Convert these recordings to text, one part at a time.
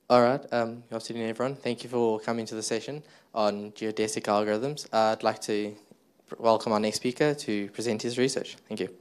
All right, good afternoon, everyone. Thank you for coming to the session on geodesic algorithms. I'd like to welcome our next speaker to present his research. Thank you.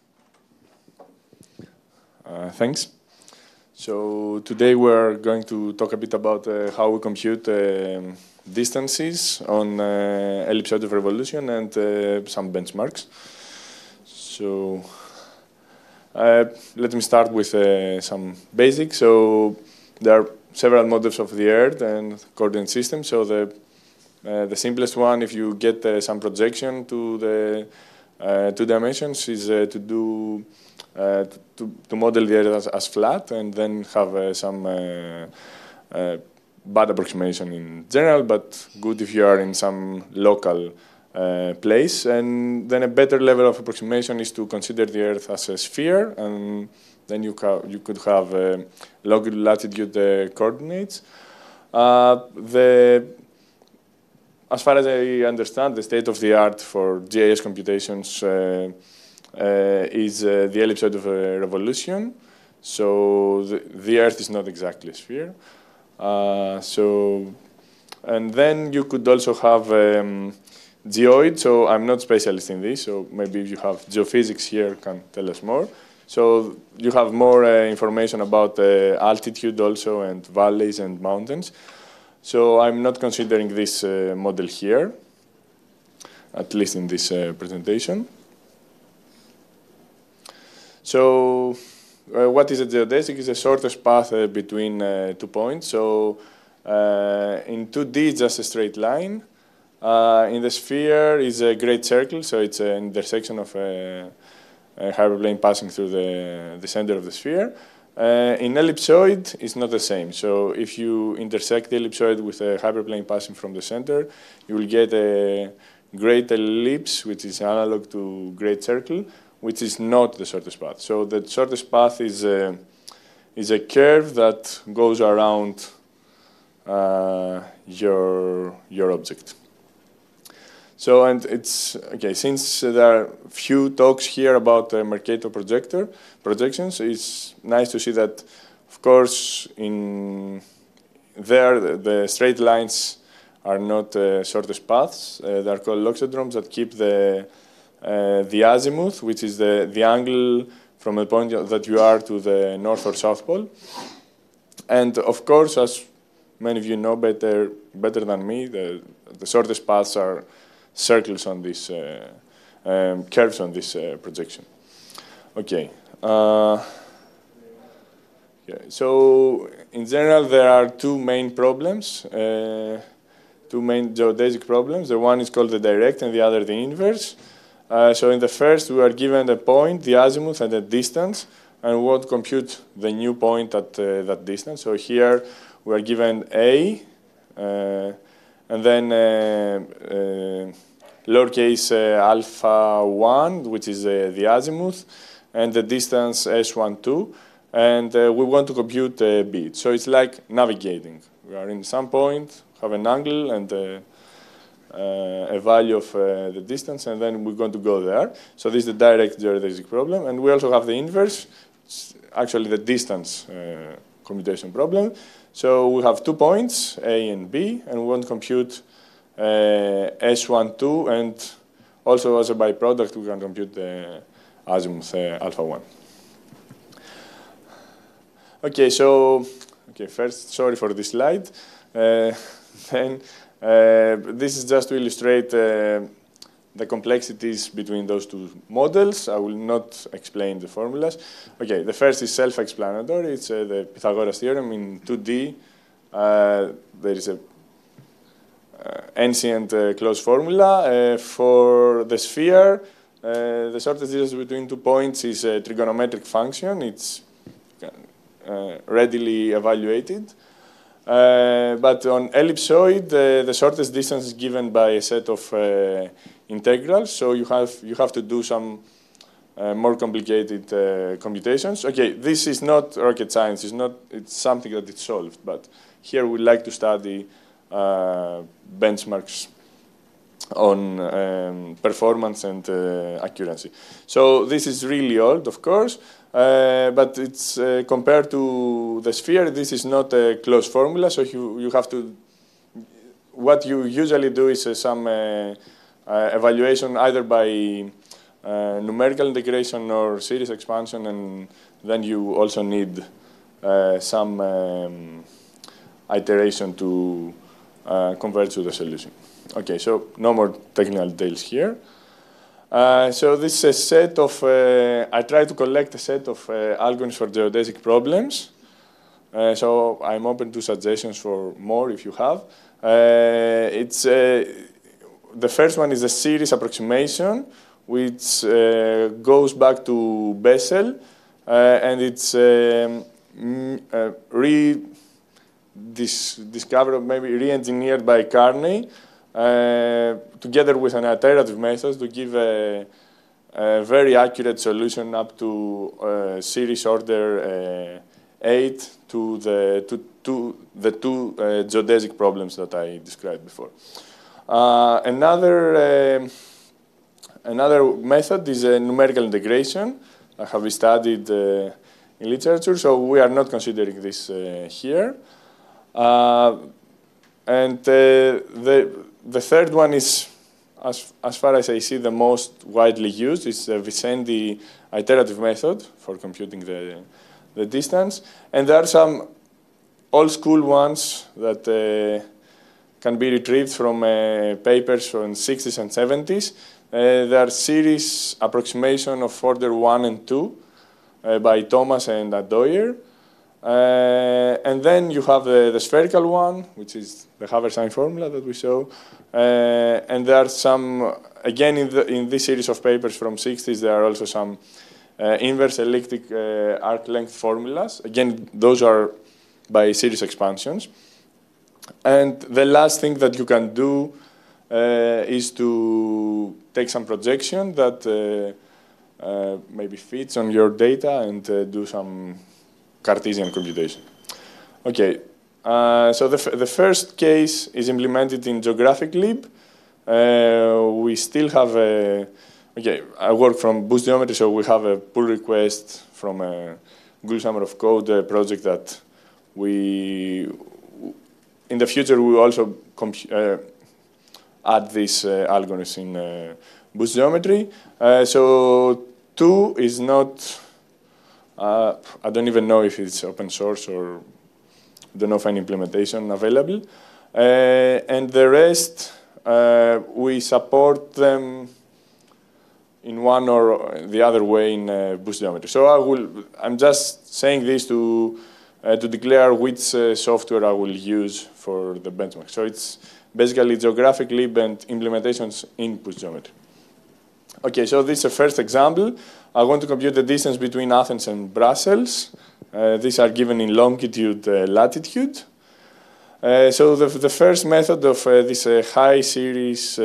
Thanks. So today we're going to talk a bit about how we compute distances on ellipsoid of revolution and some benchmarks. So let me start with some basics. So there are several models of the Earth and coordinate system. So the simplest one, if you get some projection to the 2 dimensions, is to do to model the Earth as flat and then have some bad approximation in general, but good if you are in some local place. And then a better level of approximation is to consider the Earth as a sphere, and then you could have longitude latitude coordinates. As far as I understand, the state of the art for GIS computations is the ellipsoid of revolution. So the Earth is not exactly a sphere. And then you could also have geoid. So I'm not specialist in this. So maybe if you have geophysics here, can tell us more. So you have more information about altitude also and valleys and mountains. So I'm not considering this model here, at least in this presentation. So what is a geodesic? It's the shortest path between 2 points. So in 2D, it's just a straight line. In the sphere is a great circle, so it's an intersection of a hyperplane passing through the center of the sphere. In ellipsoid, it's not the same. So if you intersect the ellipsoid with a hyperplane passing from the center, you will get a great ellipse, which is analog to great circle, which is not the shortest path. So the shortest path is a curve that goes around your object. So, and it's, okay, since there are few talks here about Mercator projections, it's nice to see that, of course, in there, the straight lines are not shortest paths. They are called loxodromes that keep the azimuth, which is the angle from the point that you are to the north or south pole. And of course, as many of you know better than me, the shortest paths are circles on this, curves on this projection. Okay. So in general, there are 2 main problems, 2 main geodesic problems. The one is called the direct and the other the inverse. So in the first, we are given a point, the azimuth, and the distance, and we want to compute the new point at that distance. So here, we are given A, and then lowercase alpha 1, which is the azimuth, and the distance S12, and we want to compute B. So it's like navigating. We are in some point, have an angle, and a value of the distance, and then we're going to go there. So this is the direct geodesic problem. And we also have the inverse, actually the distance computation problem. So we have 2 points, A and B, and we want to compute S12, and also as a byproduct, we can compute the azimuth alpha 1. Okay, so, first, sorry for this slide. Then this is just to illustrate the complexities between those 2 models. I will not explain the formulas. Okay, the first is self-explanatory. It's the Pythagoras theorem in 2D. There is a ancient closed formula. For the sphere, the shortest distance between 2 points is a trigonometric function. It's readily evaluated. But on ellipsoid, the shortest distance is given by a set of integrals. So you have to do some more complicated computations. Okay, this is not rocket science. It's something that is solved. But here we like to study benchmarks performance and accuracy. So this is really old, of course, but it's compared to the sphere, this is not a closed formula, so you have to, what you usually do is some evaluation either by numerical integration or series expansion, and then you also need some iteration to converge to the solution. Okay, so no more technical details here. So this is a set of, I try to collect a set of algorithms for geodesic problems. So I'm open to suggestions for more if you have. The first one is a series approximation, which goes back to Bessel, and it's discovered, maybe re-engineered by Carney, together with an iterative method to give a very accurate solution up to series order 8 to the two geodesic problems that I described before. Another method is a numerical integration. I have studied in literature, so we are not considering this here. And the third one is, as far as I see, the most widely used. It's the Vicendi iterative method for computing the distance. And there are some old school ones that can be retrieved from papers from 60s and 70s. There are series approximation of order 1 and 2 by Thomas and Adoyer. And then you have the spherical one, which is the Haversine formula that we saw. And there are some, again, in this series of papers from 60s, there are also some inverse elliptic arc length formulas. Again, those are by series expansions. And the last thing that you can do is to take some projection that maybe fits on your data and do some Cartesian computation. Okay, so the first case is implemented in GeographicLib. We still have okay, I work from Boost Geometry, so we have a pull request from a Google Summer of Code project that we, in the future, we will also add these algorithms in Boost Geometry. So 2 is not, I don't even know if it's open source or I don't know of any implementation available. And the rest, we support them in one or the other way in Boost Geometry. So I'm just saying this to declare which software I will use for the benchmark. So it's basically GeographicLib and implementations in Boost Geometry. Okay, so this is a first example. I want to compute the distance between Athens and Brussels. These are given in longitude, latitude. So the first method of this high series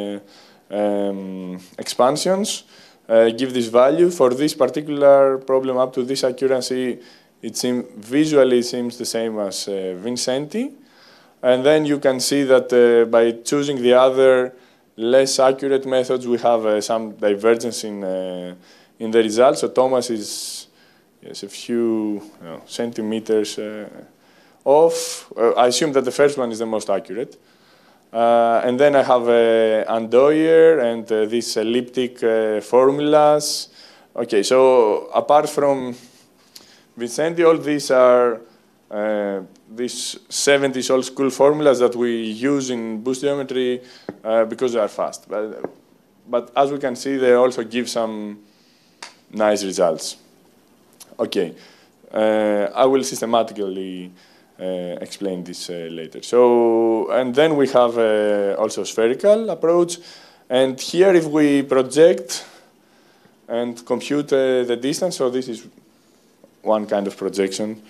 expansions give this value. For this particular problem up to this accuracy, it visually seems the same as Vincenti. And then you can see that by choosing the other less accurate methods, we have some divergence in the results. So Thomas is a few centimeters off. I assume that the first one is the most accurate. And then I have Andoyer and these elliptic formulas. Okay, so apart from Vincenti, all these are these 70s old school formulas that we use in Boost Geometry because they are fast. But as we can see, they also give some nice results. Okay, I will systematically explain this later. So, and then we have also spherical approach. And here, if we project and compute the distance, so this is one kind of projection.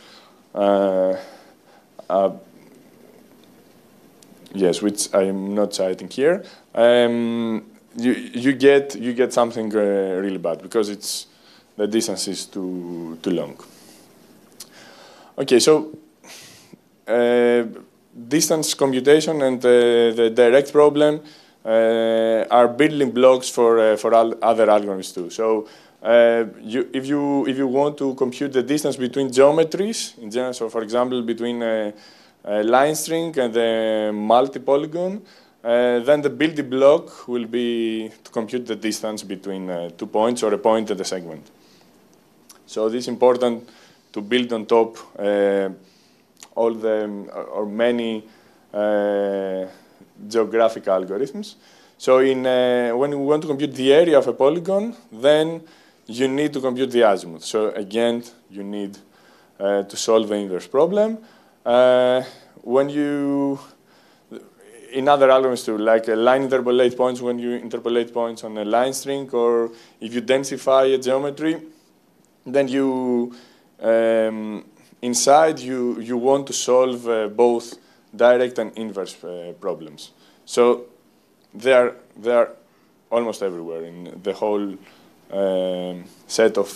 Yes, which I'm not citing here. You get something really bad because the distance is too long. Okay, so distance computation and the direct problem are building blocks for all other algorithms too. So if you want to compute the distance between geometries in general, so for example between a line string and a multi-polygon, then the building block will be to compute the distance between 2 points or a point and a segment. So this is important to build on top all the or many geographic algorithms. So when we want to compute the area of a polygon, then you need to compute the azimuth. So again, you need to solve the inverse problem. In other algorithms too, like a line interpolate points, when you interpolate points on a line string, or if you densify a geometry, then you inside you want to solve both direct and inverse problems. So they are almost everywhere in the whole set of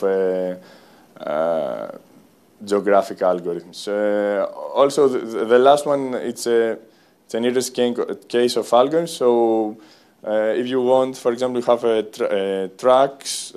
geographic algorithms. Also, the last one, it's an interesting case of algorithms. So if you want, for example, you have tracks,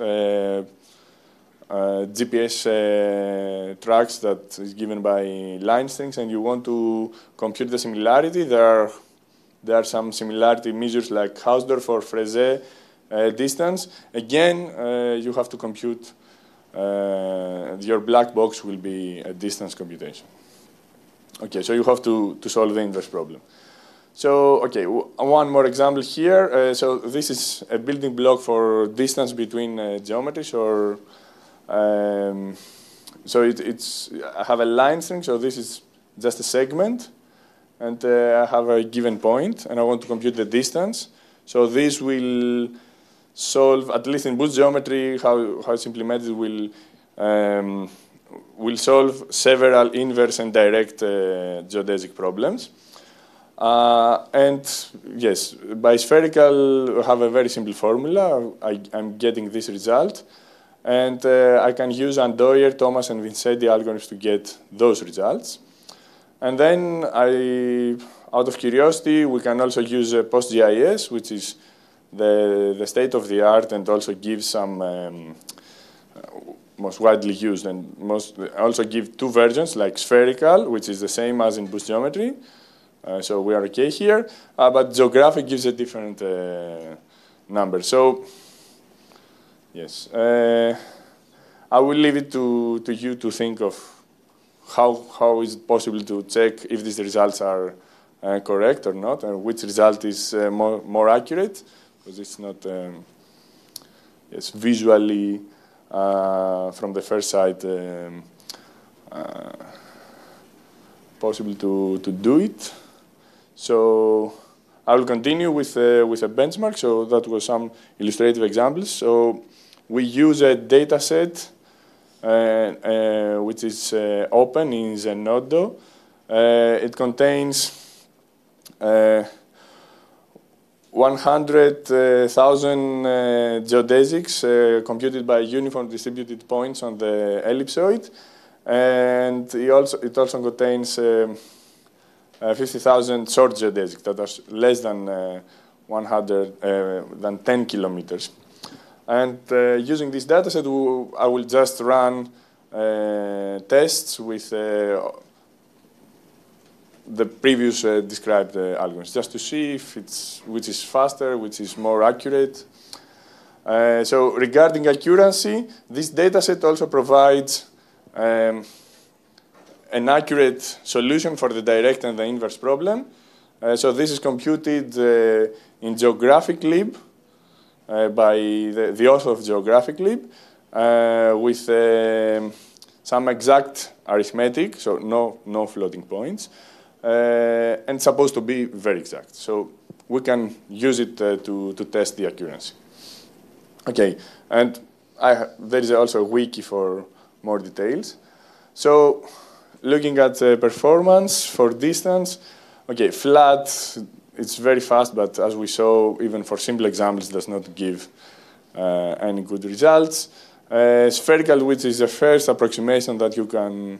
GPS tracks that is given by line strings, and you want to compute the similarity, there are some similarity measures like Hausdorff or Frézé distance. Again, you have to compute, your black box will be a distance computation. Okay, so you have to solve the inverse problem. So, okay, one more example here. So this is a building block for distance between geometries, or so I have a line string, so this is just a segment, and I have a given point, and I want to compute the distance. So this will solve, at least in Boost geometry, how it's implemented, will solve several inverse and direct geodesic problems. And yes, by spherical, I have a very simple formula. I'm getting this result. And I can use Andoyer, Thomas, and Vincetti algorithms to get those results. And then, out of curiosity, we can also use PostGIS, which is the state of the art, and also gives some most widely used, and also give two versions, like spherical, which is the same as in Boost geometry. So we are okay here, but geographic gives a different number. So. Yes, I will leave it to you to think of how is it possible to check if these results are correct or not, and which result is more accurate, because it's not visually from the first sight possible to do it. So I will continue with a benchmark. So that was some illustrative examples. So we use a data set which is open in Zenodo. It contains 100,000 geodesics computed by uniform distributed points on the ellipsoid. And it also contains 50,000 short geodesics that are less than 10 kilometers. And using this dataset, I will just run tests with the previous described algorithms, just to see which is faster, which is more accurate. So regarding accuracy, this dataset also provides an accurate solution for the direct and the inverse problem. So this is computed in GeographicLib by the author of GeographicLib with some exact arithmetic, so no floating points, and supposed to be very exact. So we can use it to test the accuracy. Okay, and there is also a wiki for more details. So looking at performance for distance, okay, flat, it's very fast, but as we saw, even for simple examples, does not give any good results. Spherical, which is the first approximation that you can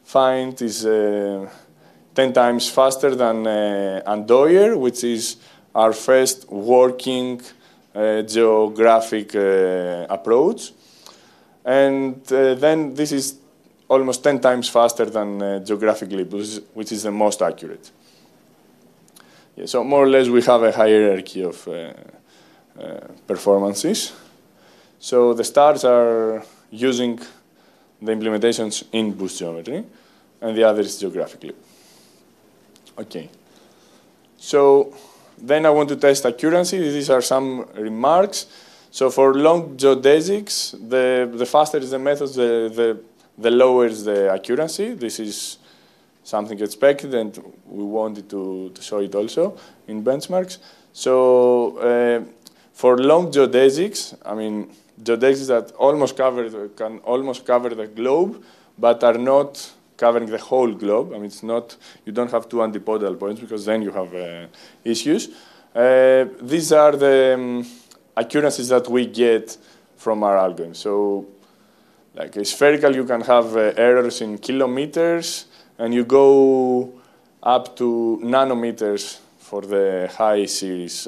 find, is 10 times faster than Andoyer, which is our first working geographic approach. And then this is almost 10 times faster than geographic leap, which is the most accurate. Yeah, so more or less we have a hierarchy of performances. So the stars are using the implementations in boost geometry, and the other is geographic leap. Okay. So then I want to test accuracy. These are some remarks. So for long geodesics, the faster is the method, the lower is the accuracy. This is something expected, and we wanted to show it also in benchmarks. So for long geodesics, I mean, geodesics that can almost cover the globe, but are not covering the whole globe. I mean, it's not, you don't have two antipodal points because then you have issues. These are the accuracies that we get from our algorithm. So like a spherical, you can have errors in kilometers, and you go up to nanometers for the high series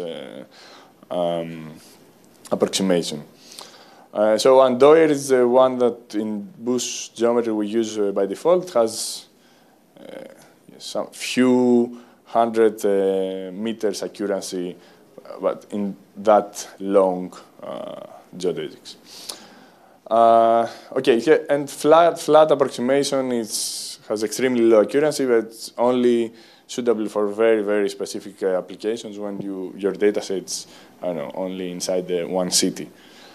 approximation. So Andoyer is the one that in boost geometry we use by default. It has some few hundred meters accuracy, but in that long geodesics. Okay, and flat approximation has extremely low accuracy, but it's only suitable for very, very specific applications when your data sets, I don't know, only inside the one city.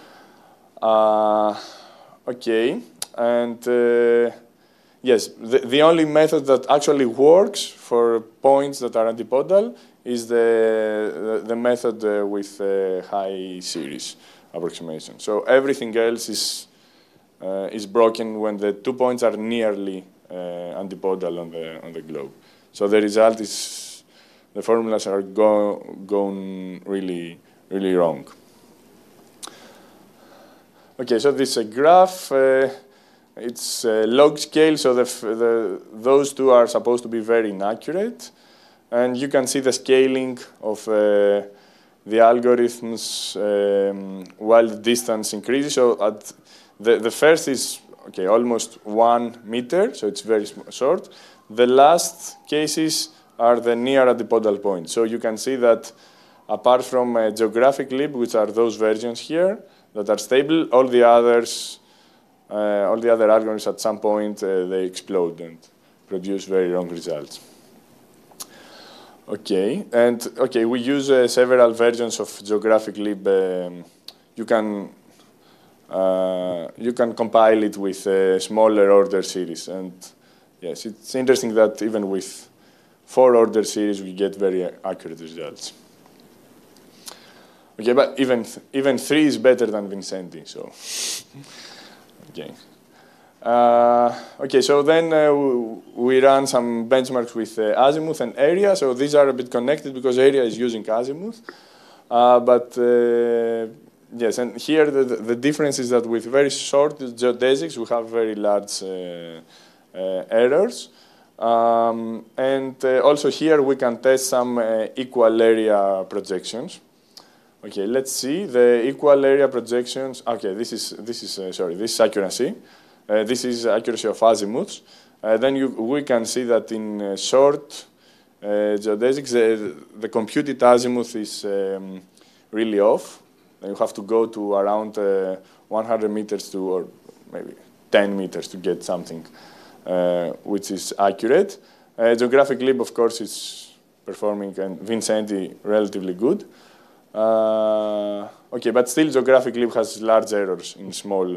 Okay, and yes, the only method that actually works for points that are antipodal is the method with high series approximation. So everything else is broken when the 2 points are nearly antipodal on the globe. So the result is the formulas are going really, really wrong. Okay, so this is a graph. It's log scale, so those two are supposed to be very inaccurate. And you can see the scaling of the algorithms while the distance increases. So at the first is almost 1 meter, so it's very short. The last cases are the near antipodal points. So you can see that apart from geographic leap, which are those versions here that are stable, all the other algorithms at some point they explode and produce very wrong results. Okay, and we use several versions of geographic leap. You can compile it with a smaller order series, and yes, it's interesting that even with 4 order series we get very accurate results. Okay, but even 3 is better than Vincenti. So okay. Okay, so then we run some benchmarks with Azimuth and Area. So these are a bit connected because Area is using Azimuth. But yes, and here the difference is that with very short geodesics, we have very large errors. And also here we can test some equal area projections. Okay, let's see the equal area projections. Okay, this is accuracy. This is accuracy of azimuths. Then we can see that in short geodesics, the computed azimuth is really off. You have to go to around 100 meters or maybe 10 meters to get something which is accurate. Geographic leap, of course, is performing, and Vincenti relatively good. Okay, but still geographic leap has large errors in small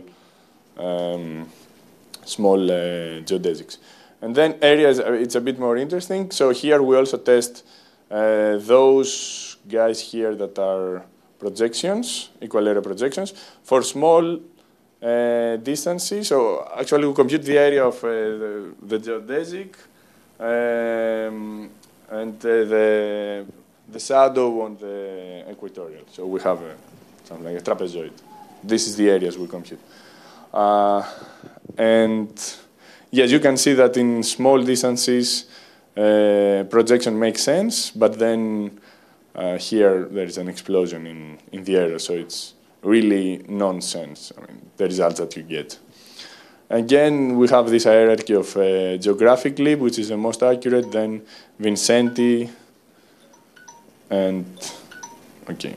geodesics. And then areas, it's a bit more interesting. So here we also test those guys here that are projections, equal area projections, for small distances. So actually we compute the area of the geodesic and the shadow on the equatorial. So we have something like a trapezoid. This is the areas we compute. And yes, you can see that in small distances, projection makes sense, but then here there is an explosion in the error, so it's really nonsense, I mean, the results that you get. Again, we have this hierarchy of geographic lib, which is the most accurate, then Vincenti, and okay.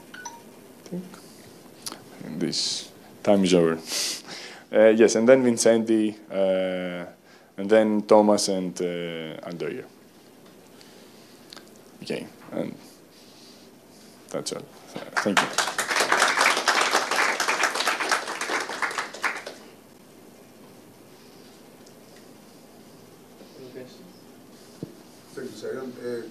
And this time is over. Yes, and then Vincenti, and then Thomas and Aldoyer. Okay, and that's all. Thank you. Thank you, Sharon.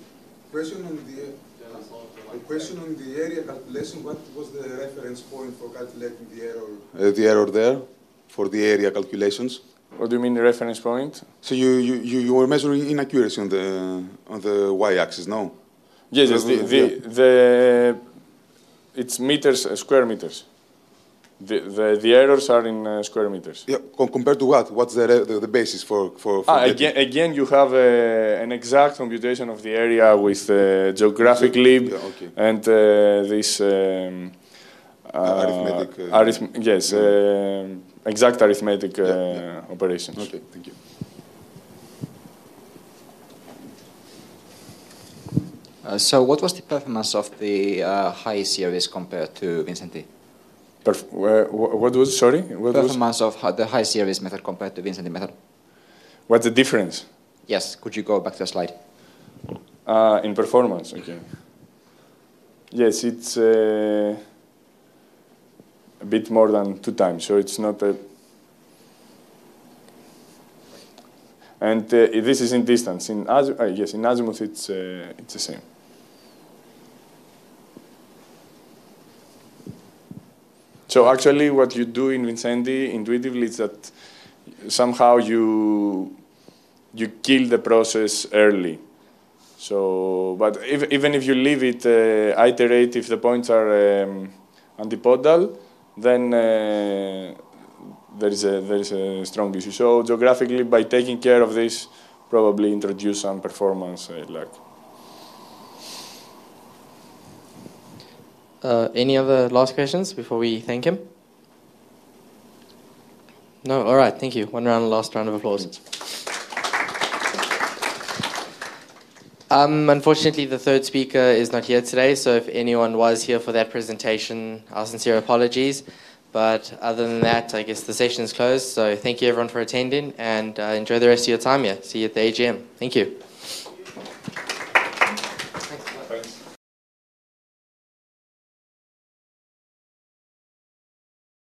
Question on the area calculation. What was the reference point for calculating the error? The error there for the area calculations. What do you mean the reference point? So you were measuring inaccuracy on the y-axis, no? Yes, yes. It's meters, square meters. The errors are in square meters. Yeah, compared to what? What's the basis for again, you have an exact computation of the area with geographic lib and this arithmetic. Yes, exact arithmetic operations. Okay, thank you. So what was the performance of the high series compared to Vincenti? What was, sorry? What performance of the high series method compared to Vincenti method? What's the difference? Yes, could you go back to the slide? In performance, okay. Yes, it's a bit more than 2 times, so it's not a... And this is in distance. Yes, in azimuth it's the same. So actually what you do in Vincenti intuitively is that somehow you kill the process early. So, but even if you leave it iterate, if the points are antipodal, then there is a strong issue. So geographically, by taking care of this, probably introduce some performance lag. Any other last questions before we thank him? No? All right, thank you. Last round of applause. Unfortunately, the third speaker is not here today, so if anyone was here for that presentation, our sincere apologies. But other than that, I guess the session is closed. So thank you everyone for attending, and enjoy the rest of your time here. See you at the AGM. Thank you.